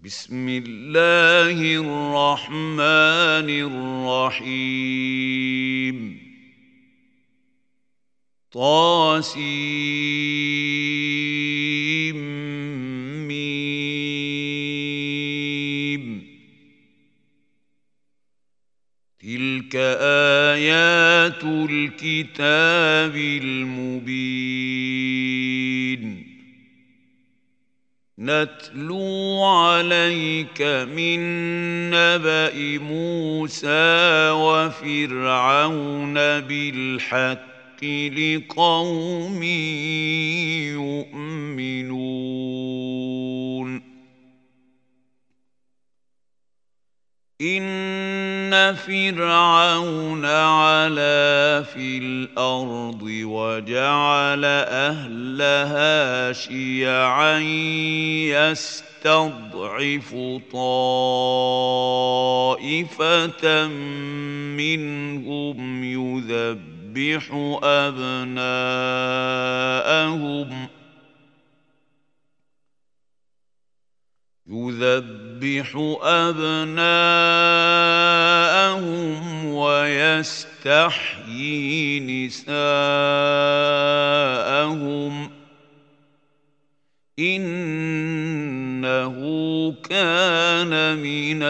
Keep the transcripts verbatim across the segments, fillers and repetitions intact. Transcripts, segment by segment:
بسم الله الرحمن الرحيم طاسيم ميم تلك آيات الكتاب المبين نتلو عليك من نبأ موسى وفرعون بالحق لقوم يؤمنون إن فرعون علا في الأرض وجعل أهلها شيعا يستضعف طائفة منهم يذبح أبناءهم يذبح أبناءهم ويستحيي نساءهم إنه كان من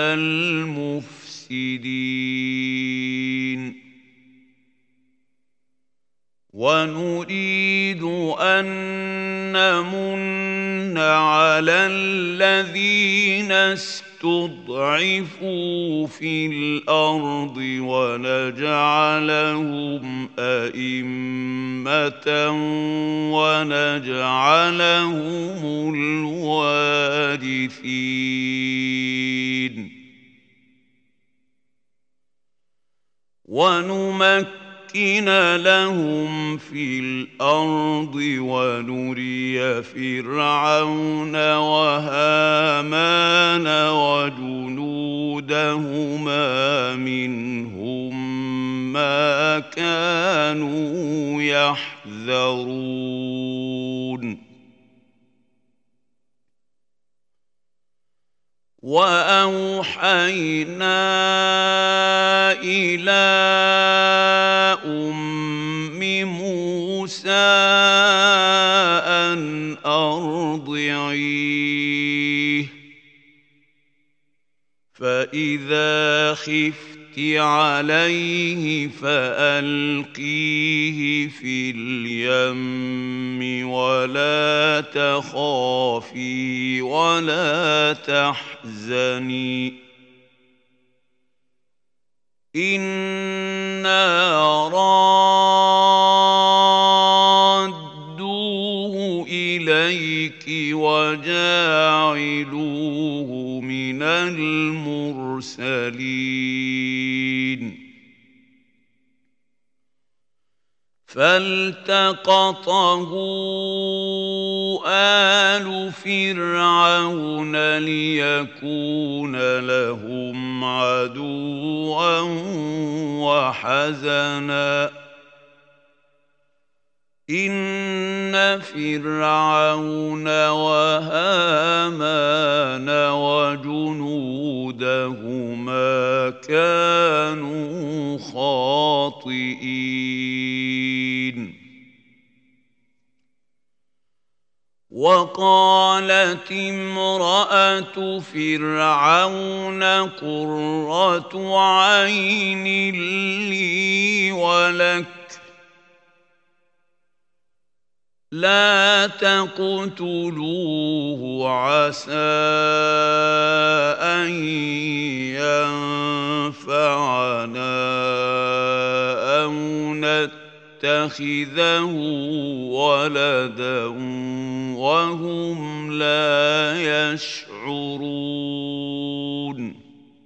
المفسدين ونريد أن نمن على الذين استضعفوا في الأرض ونجعلهم أئمة ونجعلهم الوارثين ونمكن لهم في الأرض ونري فرعون وهامان وجنودهما منهم ما كانوا يحذرون وأوحينا إلى أم موسى أن أرضعيه فإذا خفت عليه فألقيه في اليم ولا تخافي ولا تحزني إنا رادوه إليك وجاعلوه من المرسلين فالتقطه آل فرعون ليكون لهم عدوا وحزنا إن فرعون وهامان وجنودهما كانوا خاطئين وقالت امرأة فرعون قرة عين لي ولك لا تقتلوه عسى أن ينفعنا أو نتخذه ولدا وهم لا يشعرون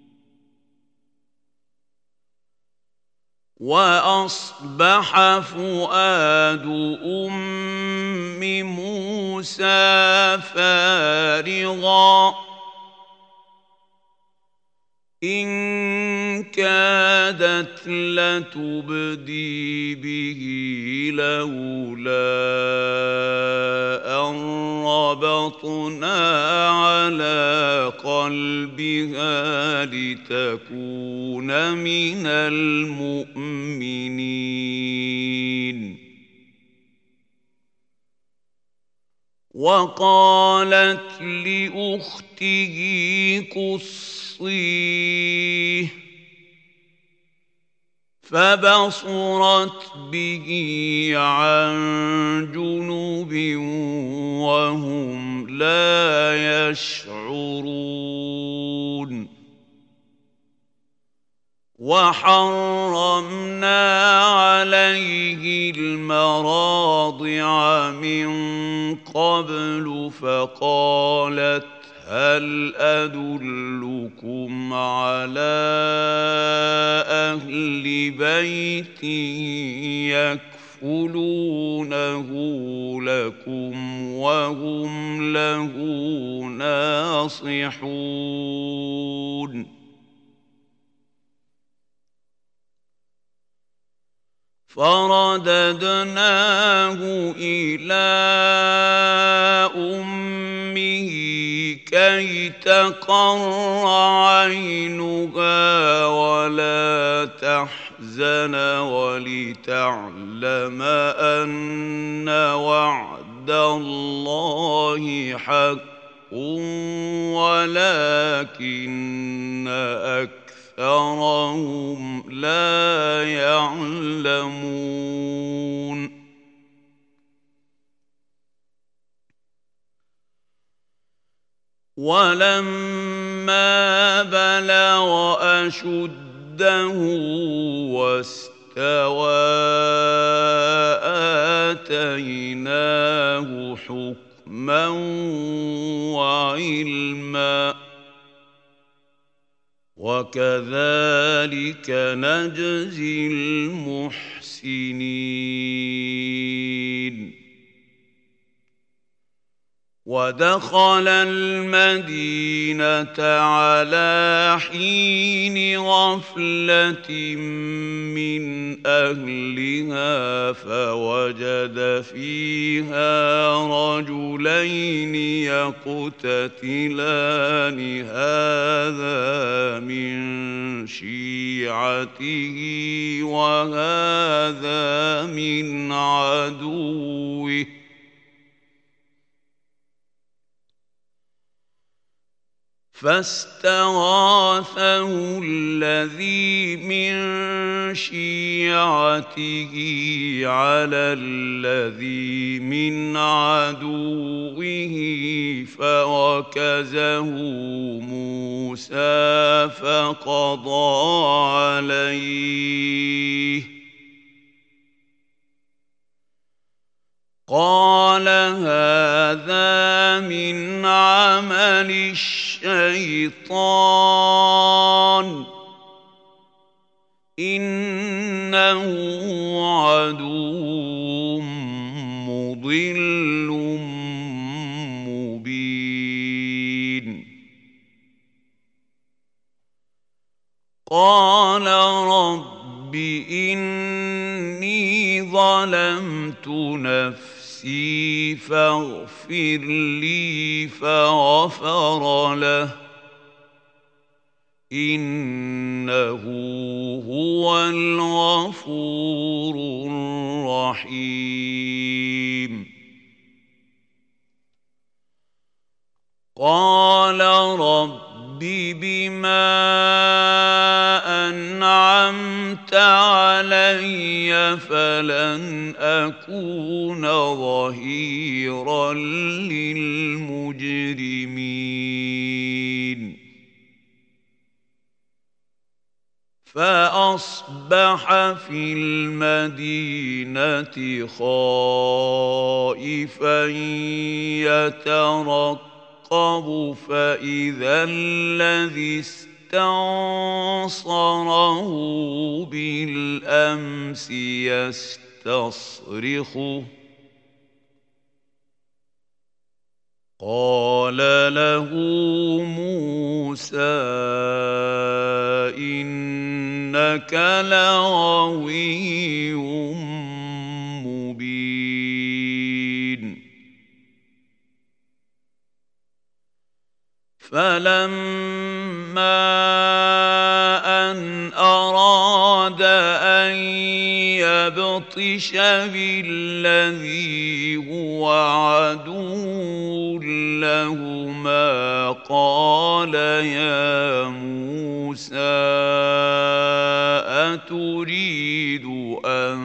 وأصبح فؤاد أم موسى فارغا إن كادت لتبدي به لولا أن ربطنا على قلبها لتكون من المؤمنين. وقالت لأخته قصيه فبصرت به عن جنب وهم لا يشعرون. وحرمنا عليه المراضع من قبل فقالت هل أدلكم على أهل بيت يكفلونه لكم وهم له ناصحون. فرددناه إلى أمه كي تقر عينها ولا تحزن ولتعلم أن وعد الله حق ولكن أكثرهم لا يعلمون. ولما بلغ أشده واستوى آتيناه حكما وعلما وكذلك نجزي المحسنين. ودخل المدينة على حين غفلة من أهلها فوجد فيها رجلين يقتتلان هذا من شيعته وهذا من عدوه فاستغاثه الذي من شيعته على الذي من عدوه فوكزه موسى فقضى عليه قال هذا من عمل الشيطان إنه عدو مضل مبين. قال رب إني ظلمت نفسي فاغفر لي فغفر له إنه هو الغفور الرحيم. قال رب بما أنعمت علي فلن أكون ظهيرا للمجرمين. فأصبح في المدينة خائفا يترقب فإذا الذي استنصره بالأمس يستصرخه قال له موسى إنك لغوي مبين. فلما أن أراد أن يبطش بالذي هو عدو لهما قال يا موسى أتريد أن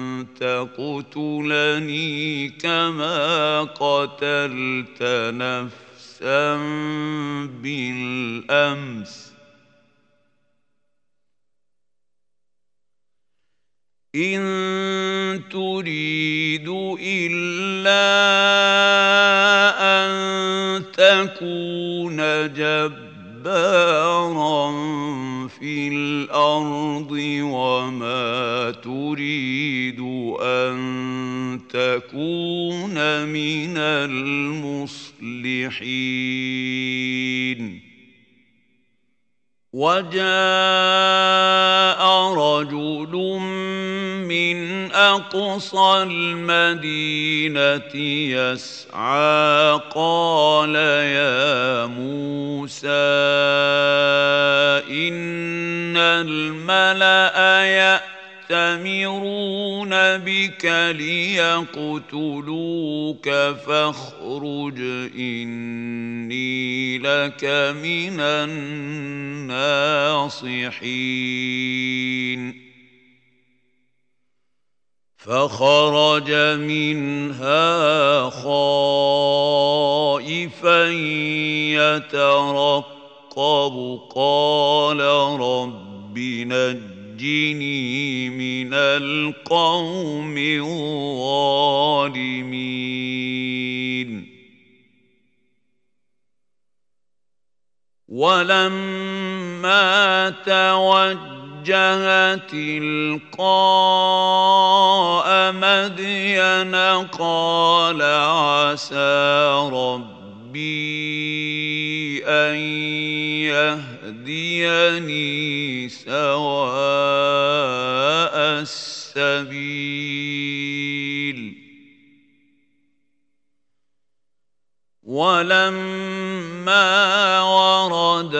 تقتلني كما قتلت نفسا بالأمس إن تريد إلا أن تكون جبارا في الأرض وما تريد أن تكون من المصلحين وجاء رجل من أقصى المدينة يسعى قال يا موسى إن الملأ يأتمرون بك ليقتلوك فاخرج إني لك من الناصحين فخرج منها خائفا يترقب قال رب نجني من القوم الظالمين ولما توجه تلقاء مدين قال عسى ربي أن يهديني سواء السبيل ولما ورد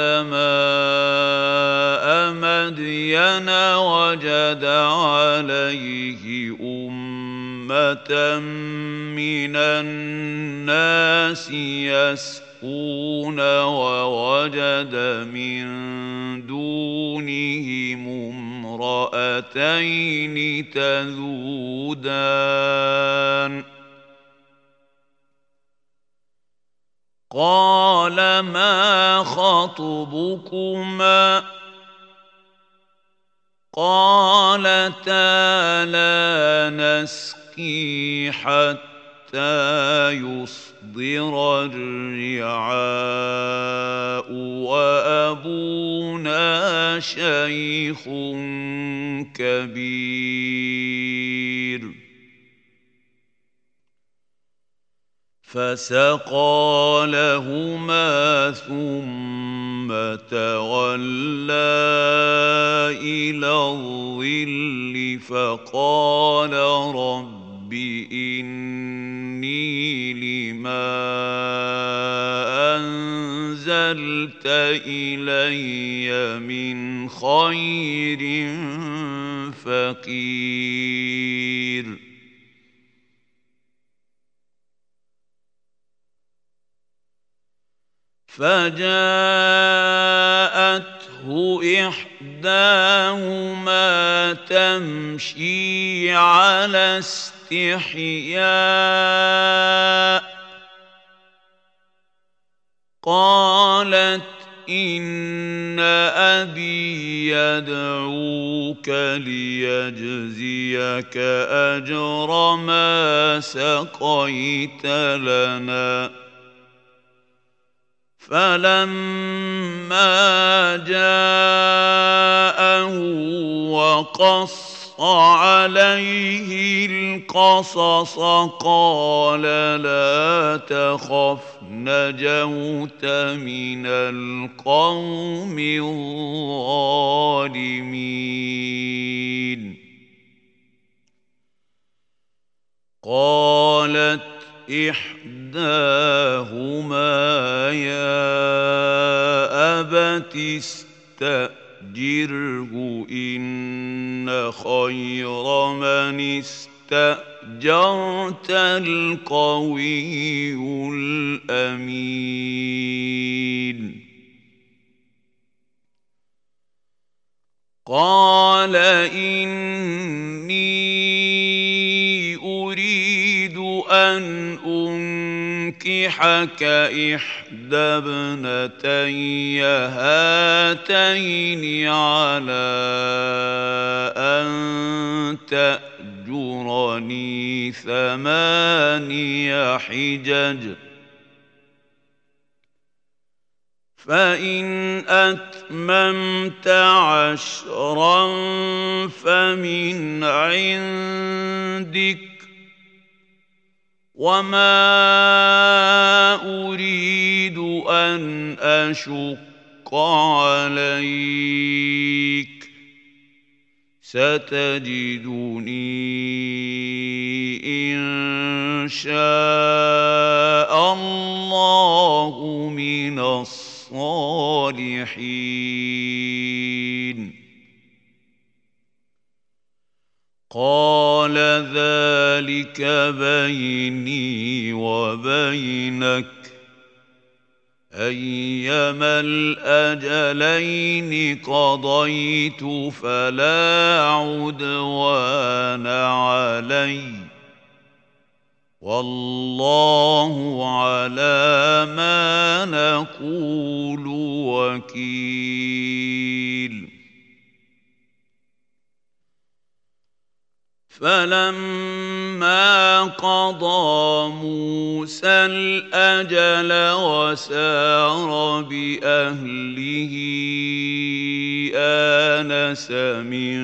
ماء مدين وجد عليه أمة من الناس يسقون ووجد من دونهم امرأتين تذودان قال ما خطبكما قالتا لا نسقي حتى يصدر الرعاء وأبونا شيخ كبير فسقى لهما ثم تولى إلى الظل فقال رب إني لما أنزلت إلي من خير فقير فجاءته إحداهما تمشي على استحياء قالت إن أبي يدعوك ليجزيك أجر ما سقيت لنا فلما جاءه وقص عليه القصص قال لا تخف نجوت من القوم الظالمين قالت إحداهما يا أبت استأجره إن خير من استأجرت القوي الأمين قال إني أريد أن أنكحك إحدى ابنتي هاتين على أن تأجرني ثماني حجج فإن أتممت عشرا فمن عندك وما أريد أن أشق عليك ستجدني إن شاء الله من الصالحين قال ذلك بيني وبينك أيما الأجلين قضيت فلا عدوان علي والله على ما نقول وكيل فلما قضى موسى الأجل وسار بأهله آنس من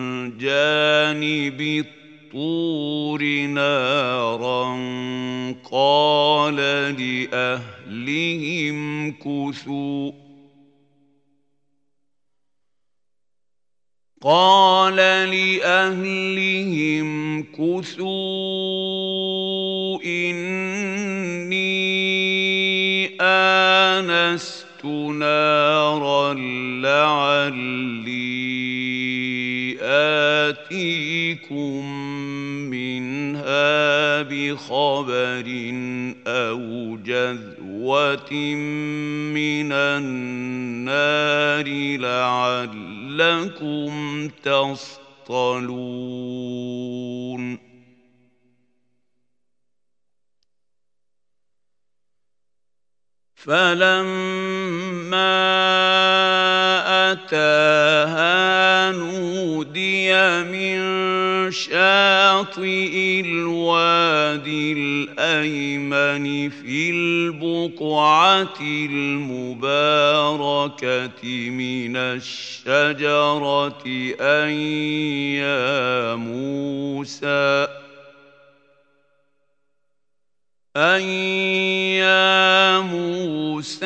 جانب الطور نارا قال لأهلهم كثوا قال لأهلهم كثوا إني آنست نارا لعلي آتيكم منها بخبر أو جذوة من النار لعلكم تصطلون فلما أتاها نودي من شاطئ الوادي الأيمن في البقعة المباركة من الشجرة أن يا موسى أن يا موسى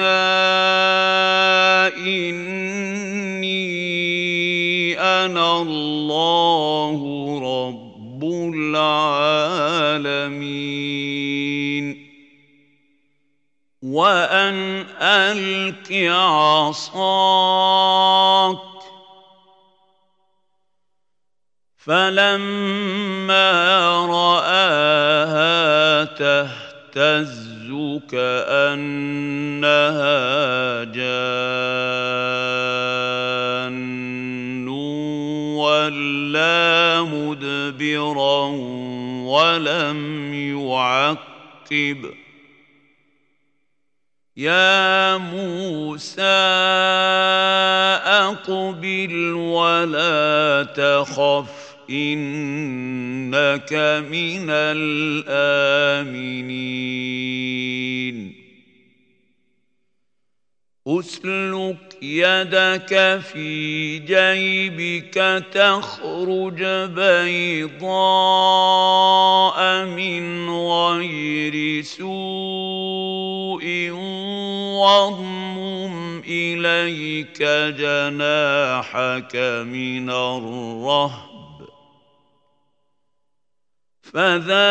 إني أنا الله رب العالمين وأن ألق عصاك فلما رآها تهتز كأنها جان ولا مدبرا ولم يعقب يا موسى أقبل ولا تخف إنك من الآمنين أسلك يدك في جيبك تخرج بيضاء من غير سوء واضمم إليك جناحك من الرهب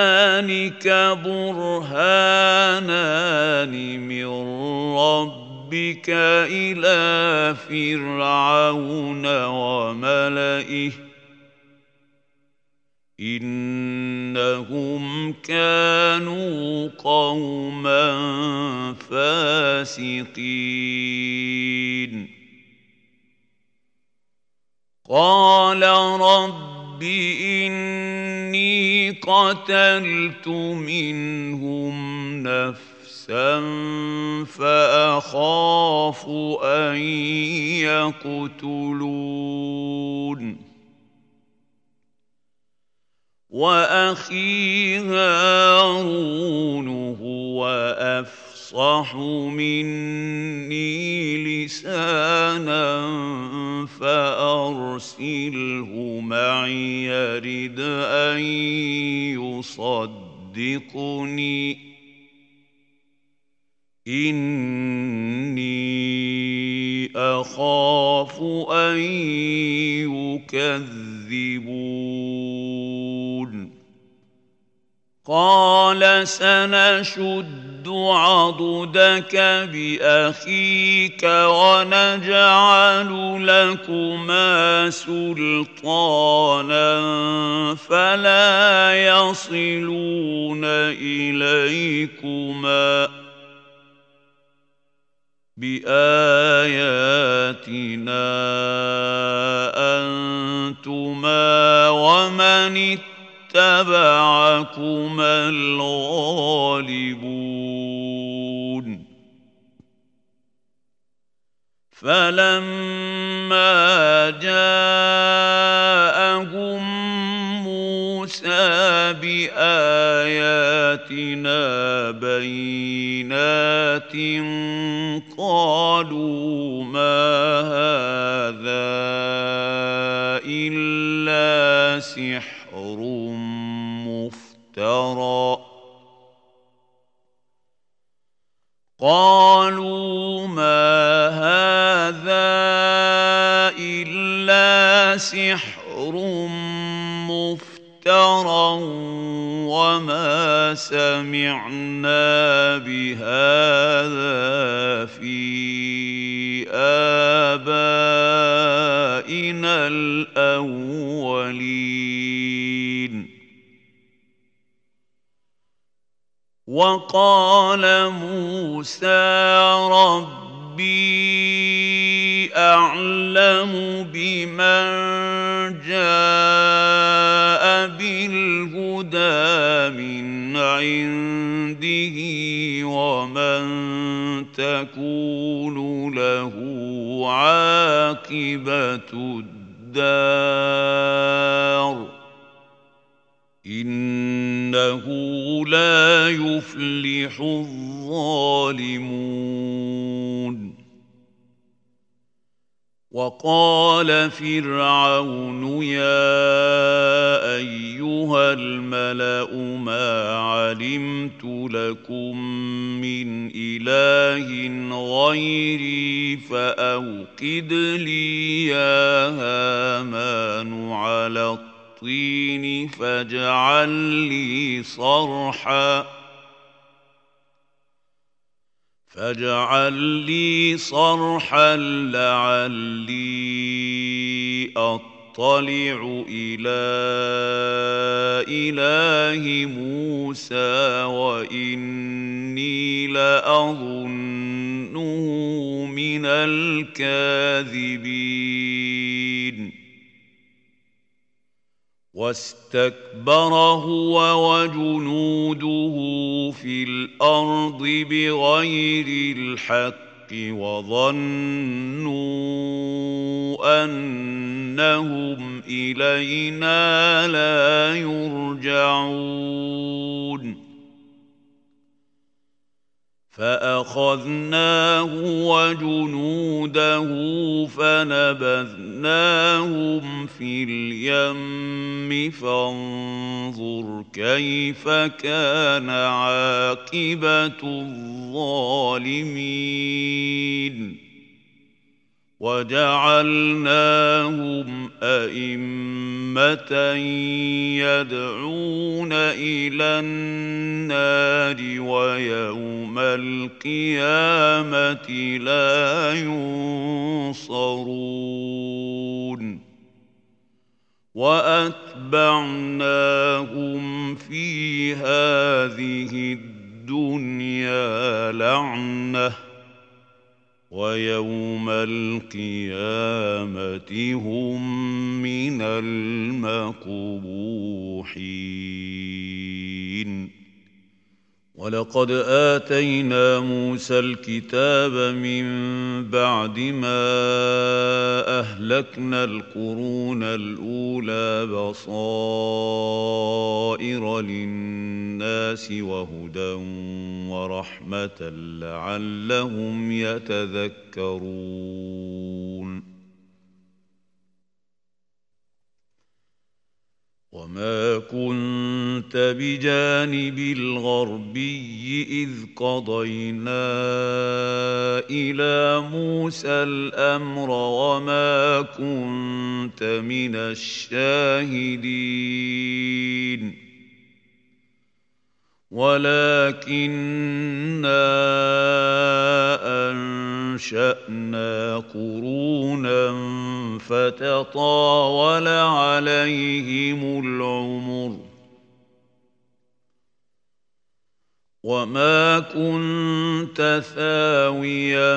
فذلك برهانان من ربك ربك إلى فرعون وملئه إنهم كانوا قوما فاسقين قال رب إني قتلت منهم نفسا فأخاف أن يقتلون وأخي هارون هو أفصح مني لسانا فأرسله معي يرد أن يصدقني إني أخاف أن يكذبون قال سنشد عضدك بأخيك ونجعل لكما سلطانا فلا يصلون إليكما بآياتنا أنتما ومن اتبعكما الغالبون فلما جاءهم موسى بآياتنا بينات قالوا ما هذا إلا سحر مفترى قالوا ما هذا إلا سحر مفترى وما سمعنا بهذا في آبائنا الأولين وقال موسى ربي أعلم بمن جاء بالهدى من عنده ومن تكون له عاقبة الدار إنه لا يفلح الظالمون وقال فرعون يا أيها الملأ ما علمت لكم من إله غيري فأوقد لي يا هامان على الطين الطين فاجعل لي صرحا فاجعل لي صرحا لعلي أطلع إلى إله موسى وإني لأظنه من الكاذبين واستكبر هو وجنوده في الأرض بغير الحق وظنوا أنهم إلينا لا يرجعون فأخذناه وجنوده فنبذناهم في اليم فانظر كيف كان عاقبة الظالمين وجعلناهم أئمة يدعون إلى النار ويوم القيامة لا ينصرون وأتبعناهم في هذه الدنيا لعنة ويوم القيامة هم من المقبوحين. ولقد آتينا موسى الكتاب من بعد ما أهلكنا القرون الأولى بصائر للناس وهدى ورحمة لعلهم يتذكرون. وما كنت بجانب الغربي إذ قضينا إلى موسى الأمر وما كنت من الشاهدين ولكننا أنشأنا قرونا فتطاول عليهم العمر وما كنت ثاويا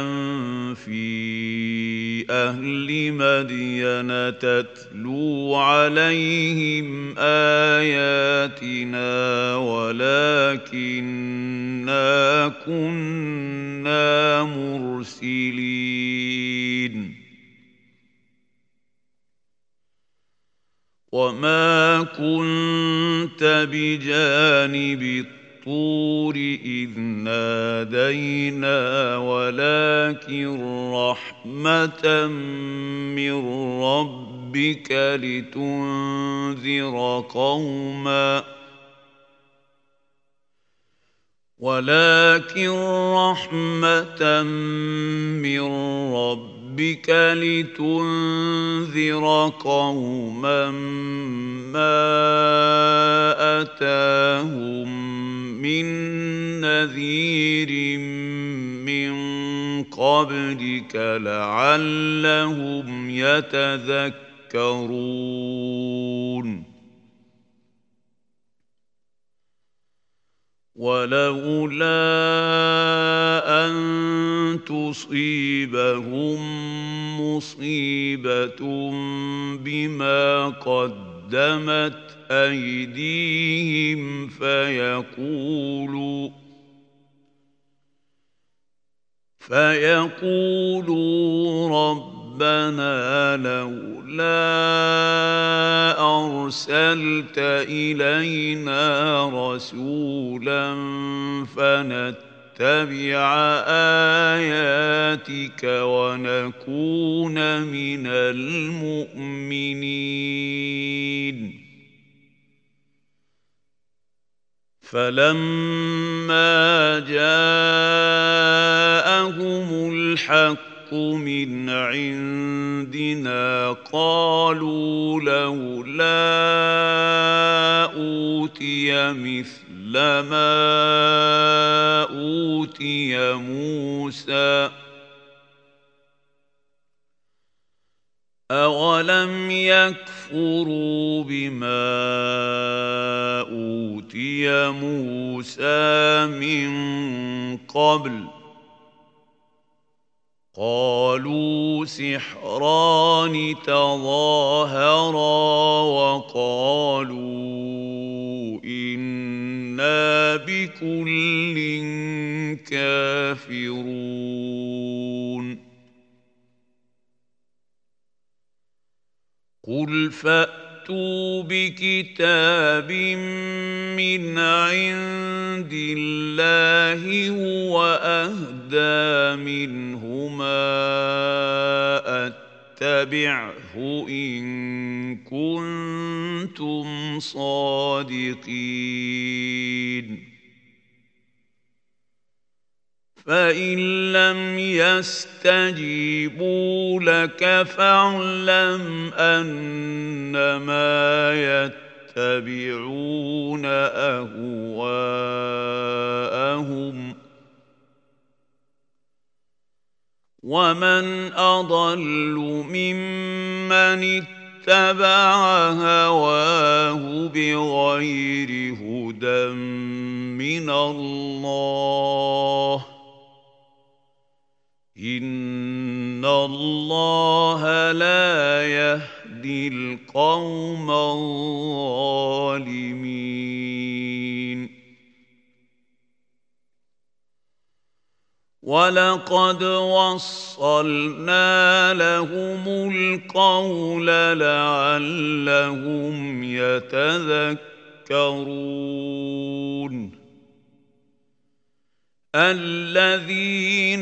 في أهل مدين تتلو عليهم آياتنا ولكننا كنا مرسلين. وما كنت بجانب الطور إذ نادينا ولكن رحمة من ربك لتنذر قوما ولكن رحمة من ربك لتنذر قوما ما أتاهم من نذير من قبلك لعلهم يتذكرون. ولولا أن تصيبهم مصيبة بما قدمت أيديهم فيقولوا فيقولوا ربنا لولا أرسلت إلينا رسولا فنتبع آياتك ونكون من المؤمنين. فلما جاءهم الحق من عندنا قالوا لولا أوتي مثل ما أوتي موسى أولم يكفروا بما أوتي موسى من قبل قالوا سحران تظاهرا وقالوا إنا بكل كافرون. قل فأتوا بكتاب من عند الله هو أهدى منهما أتبعه إن كنتم صادقين. فإن لم يستجيبوا لك فاعلم أنما يتبعون أهواءهم ومن أضل ممن اتبع هواه بغير هدى من الله إن الله لا يهدي القوم الظالمين ولقد وصلنا لهم القول لعلهم يتذكرون الذين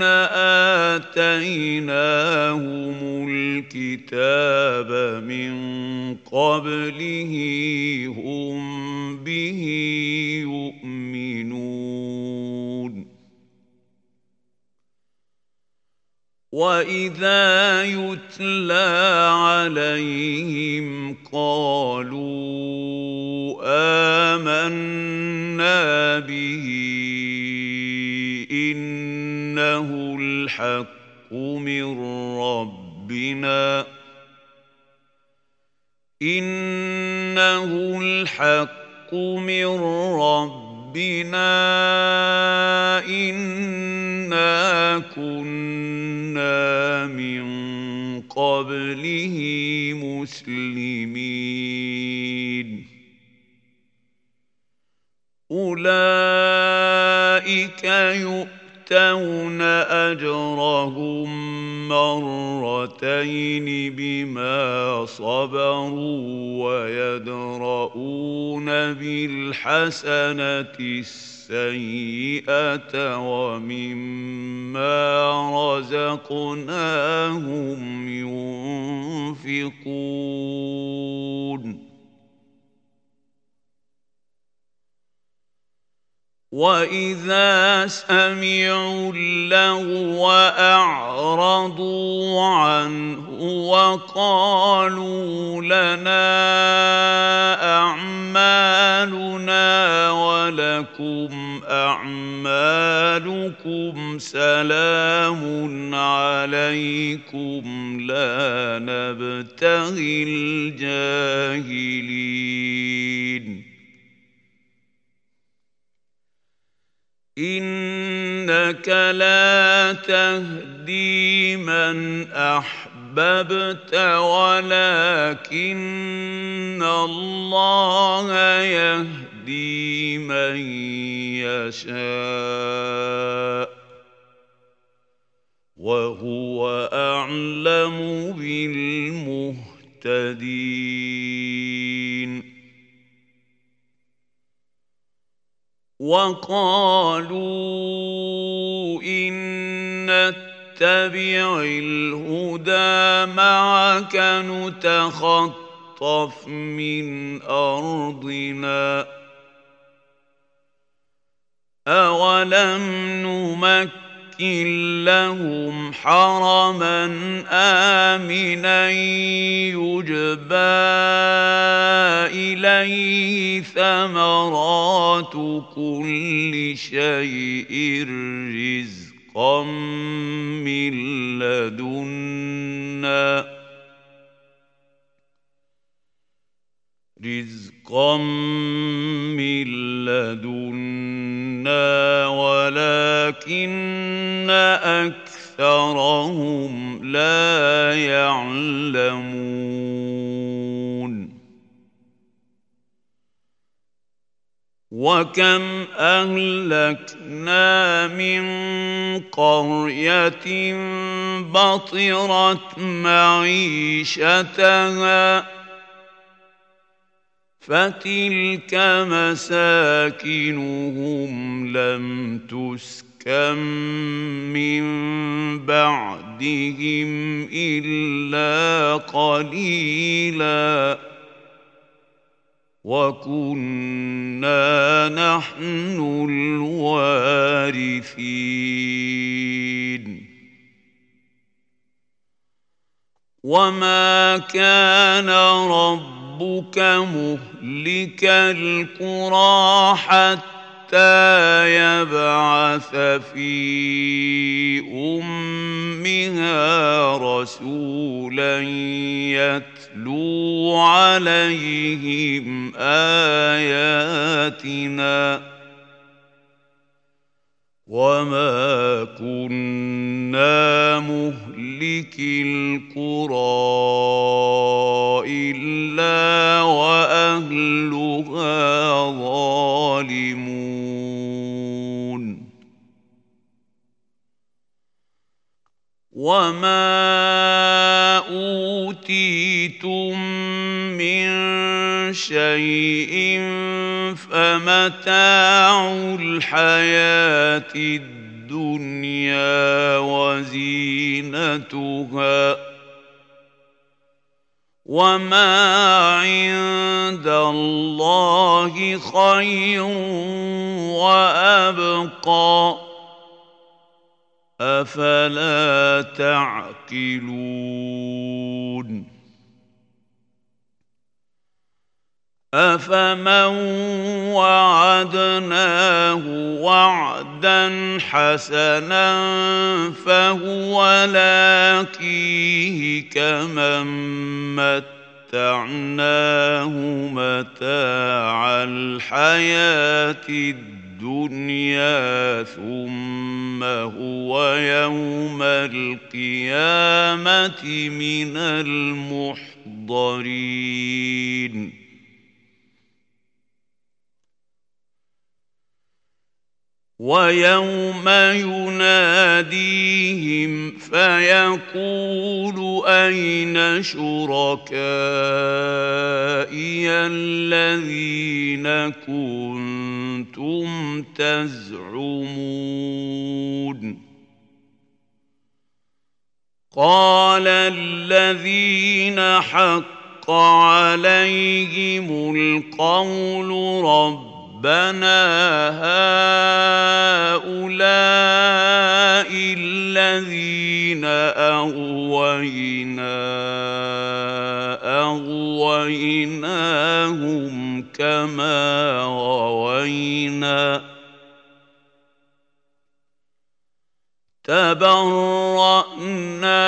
آتيناهم الكتاب من قبله هم به يؤمنون وإذا يتلى عليهم قالوا آمنا به إنه الحق من ربنا إنه الحق من ربنا إنا كنا من قبله مسلمين أولئك يؤتون أجرهم مرتين بما صبروا ويدرؤون بالحسنة السيئة ومما رزقناهم ينفقون وإذا سمعوا اللغو أعرضوا عنه وقالوا لنا أعمالنا ولكم أعمالكم سلام عليكم لا نبتغي الجاهلين إنك لا تهدي من أحببت ولكن الله يهدي من يشاء وهو أعلم بالمهتدين وقالوا إن نتبع الهدى معك نتخطف من أرضنا أولم نمكن لهم حرما آمنا يجبى إليه ثمرات كل شيء رزقا من لدنا رزقا من لدنا ولكن أكثرهم لا يعلمون وكم أهلكنا من قرية بطرت معيشتها فتلك مساكنهم لم تسكن من بعدهم إلا قليلاً وكنا نحن الوارثين وما كان ربك مهلك القرى حتى يبعث في أمها رسولا يتلو عليهم آياتنا وما كنا مهلك القرى إلا وأهلها ظالمون وما أوتيتم من شيء فمتاع الحياة الدنيا وزينتها وما عند الله خير وأبقى أفلا تعقلون أفمن وعدناه وعدا حسنا فهو لاقيه كمن متعناه متاع الحياة الدنيا ثم هو يوم القيامة من المحضرين ويوم يناديهم فيقول أين شركائي الذين كنتم تزعمون قال الذين حق عليهم القول رب ربنا هؤلاء الذين أغوينا أغويناهم كما غوينا تبرأنا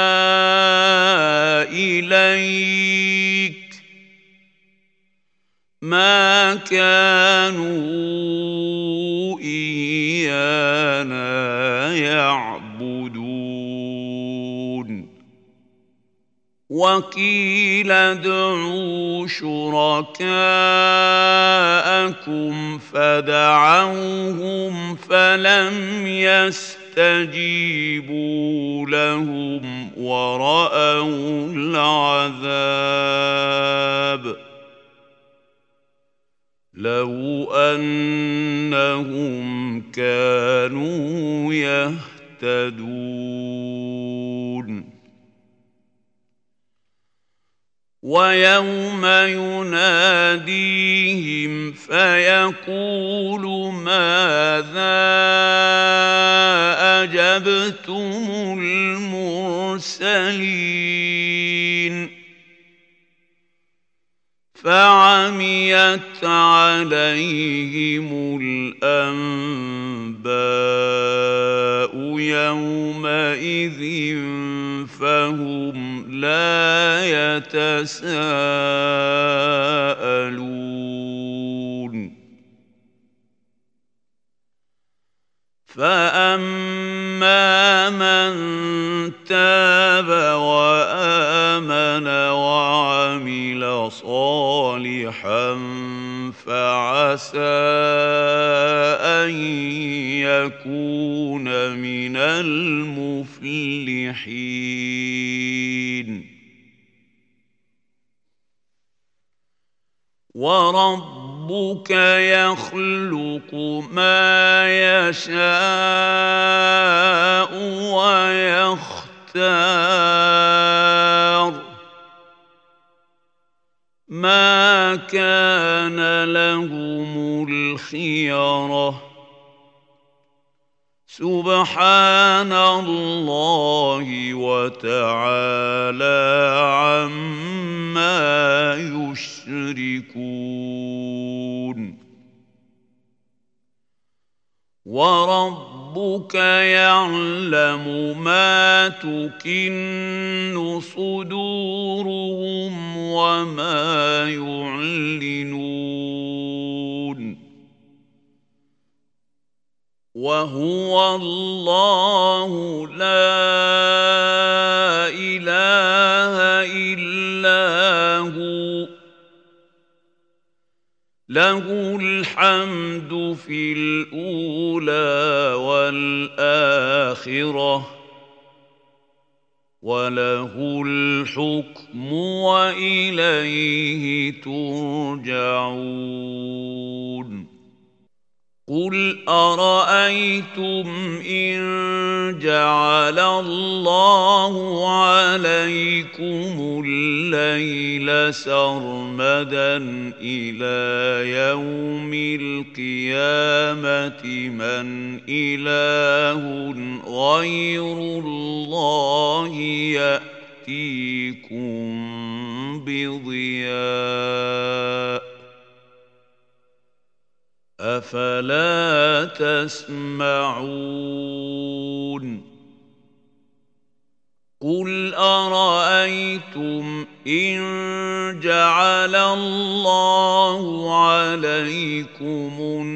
إليك ما كانوا إيانا يعبدون وقيل ادعوا شركاءكم فدعوهم فلم يستجيبوا لهم ورأوا العذاب لو أنهم كانوا يهتدون ويوم يناديهم فيقول ماذا أجبتم المرسلين فعميت عليهم الأنباء يومئذ فهم لا يتساءلون فأما من تاب وآمن وعمل صالحا فعسى أن يكون من المفلحين وربك يخلق ما يشاء ويختار ما كان الخيرة سبحان الله وتعالى عما يشركون وربك يعلم ما تكن صدورهم وما يعلنون وهو الله لا إله إلا هو له الحمد في الأولى والآخرة وله الحكم وإليه ترجعون قل أرأيتم إن جعل الله عليكم الليل سرمدا إلى يوم القيامة من إله غير الله يأتيكم بضياء أفلا تسمعون قل أرأيتم إن جعل الله عليكم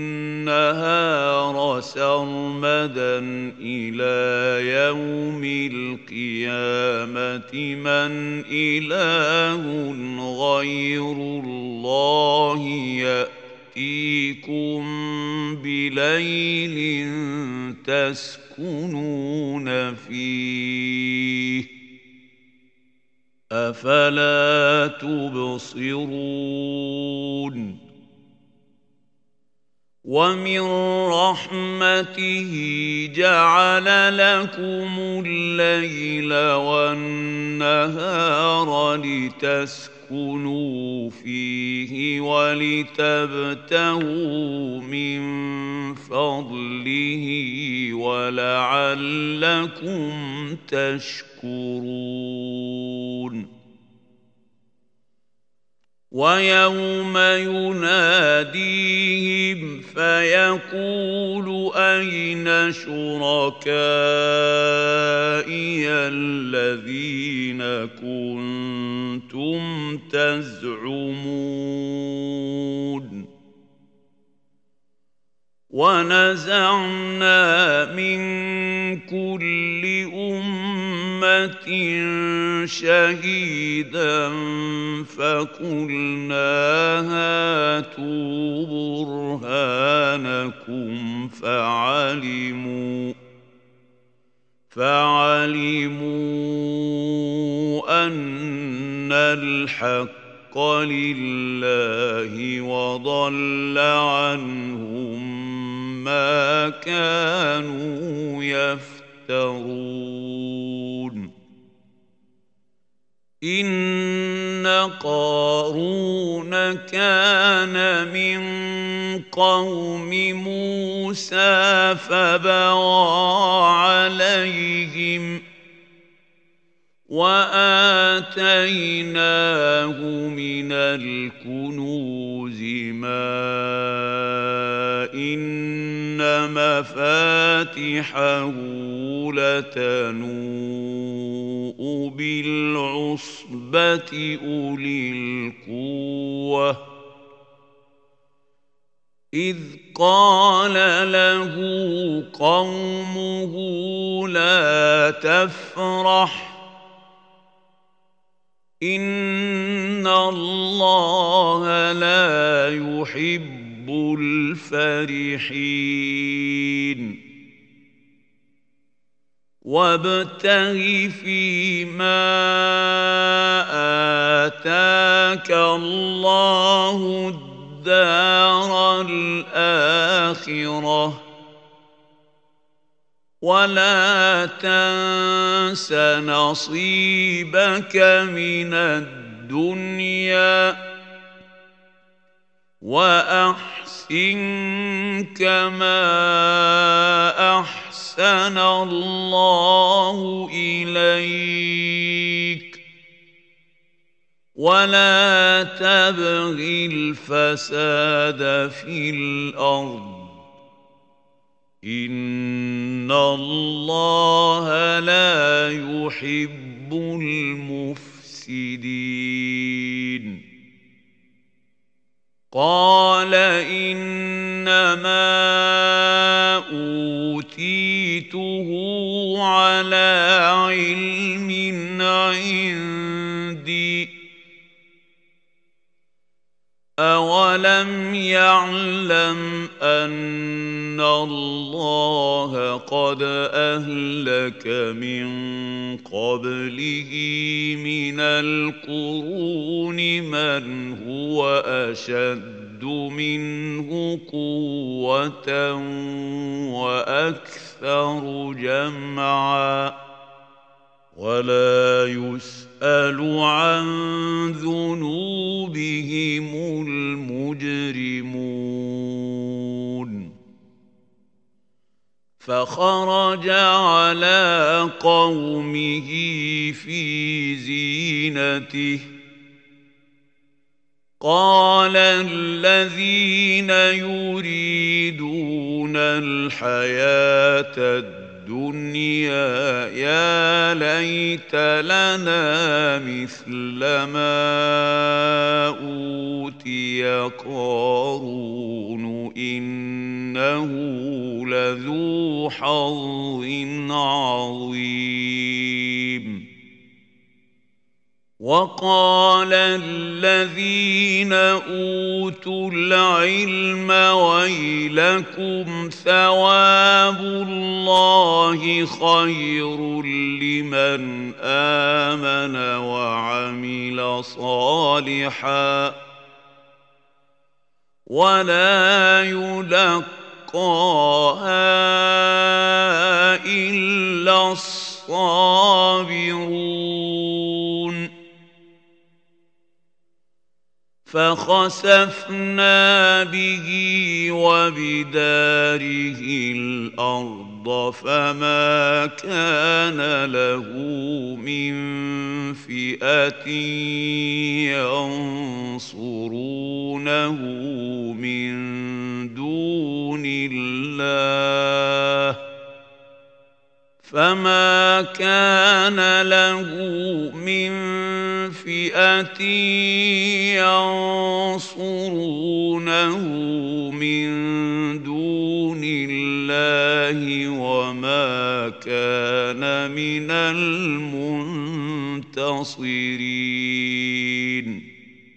النهار سرمدا إلى يوم القيامة من إله غير الله يأتيكم يأتيكم بليل تسكنون فيه أفلا تبصرون ومن رحمته جعل لكم الليل والنهار لتسكنوا كنوا فيه ولتبتغوا من فضله ولعلكم تشكرون ويوم يناديهم فيقول أين شركائي الذين كنتم تزعمون ونزعنا من كل أمة شهيدا فقلنا هاتوا برهانكم فعلموا فعلموا أن الحق لله وضل عنهم ما كانوا يفترون إن قارون كان من قوم موسى فبغى عليهم وآتيناه من الكنوز ما إن مفاتحه لتنوء بالعصبة أولي القوة إذ قال له قومه لا تفرح إن الله لا يحب الفرحين وابتغ فيما آتاك الله الدار الآخرة ولا تنس نصيبك من الدنيا وأحسن كما أحسن الله إليك ولا تبغ الفساد في الأرض إن الله لا يحب المفسدين قال إنما أوتيته على علم عندي أولم يعلم أن الله قد أهلك من قبله من القرون من هو أشد منه قوة وأكثر جمعا ولا يسأل عن ذنوبهم المجرمون فخرج على قومه في زينته قال الذين يريدون الحياة الدنيا يا ليت لنا مثل ما أوتي قارون إنه لذو حظ عظيم وقال الذين أوتوا العلم ويلكم ثواب الله خير لمن آمن وعمل صالحا ولا يلقاها إلا الصابرون فخسفنا به وبداره الأرض فما كان له من فئة ينصرونه من دون الله فما كان له من فئة ينصرونه من دون الله وما كان من المنتصرين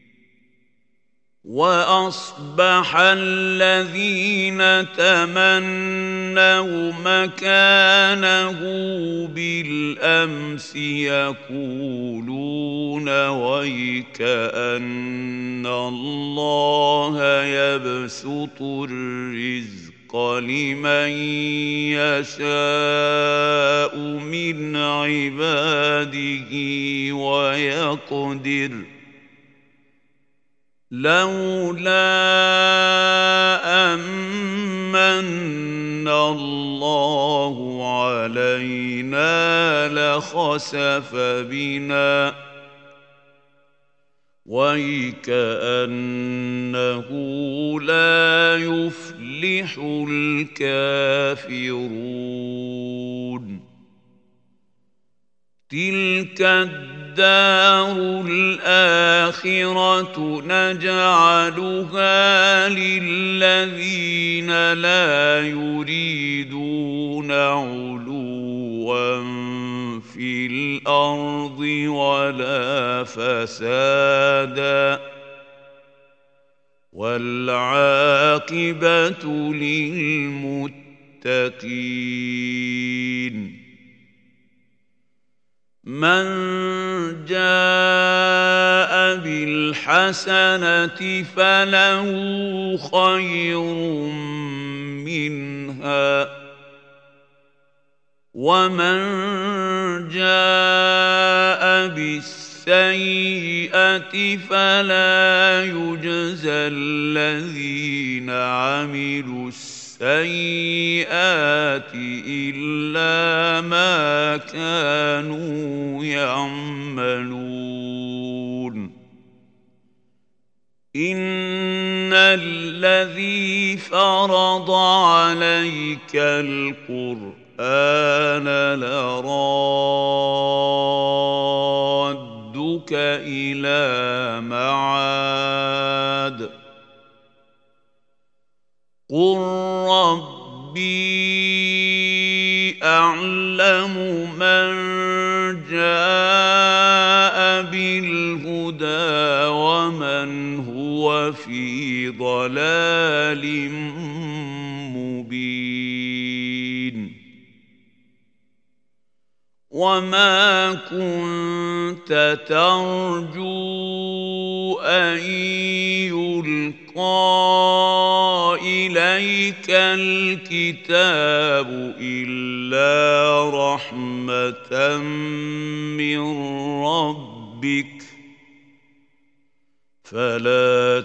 وأصبح الذين تمنوا مكانه بالأمس يقولون ويكأن الله يبسط الرزق لمن يشاء من عباده ويقدر لولا أمن الله علينا لخسف بنا ويكأنه لا يفلح الكافرون تلك الدار الآخرة نجعلها للذين لا يريدون علوا في الأرض ولا فسادا والعاقبة للمتقين من جاء بالحسنة فله خير منها ومن جاء بالسيئة بالسيئة فلا يجزى الذين عملوا السيئات إلا ما كانوا يعملون إن الذي فرض عليك القرآن لرادك إلى معاد قل ربي أعلم من جاء بالهدى ومن هو في ضلال مبين وما كنت ترجو أن يلقى إليك الكتاب إلا رحمة من ربك فلا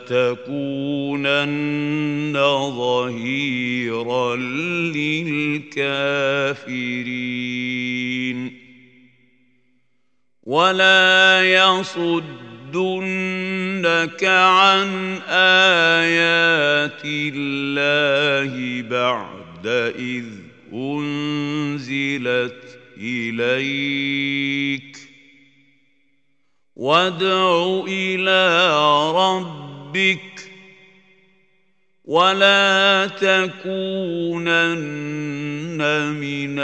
تكونن ظهيرا للكافرين ولا يصدنك عن آيات الله بعد إذ أنزلت إليك وادع إلى ربك ولا تكونن من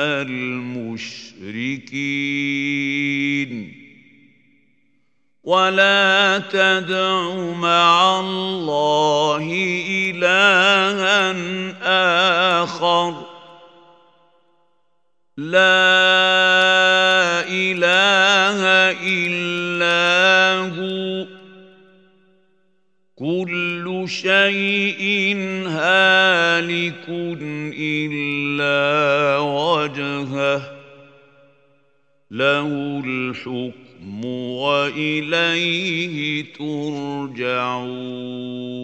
المشركين ولا تدع مع الله إلها آخر لا إله إلا هو كل شيء هالك إلا وجهه له الحكم وإليه ترجعون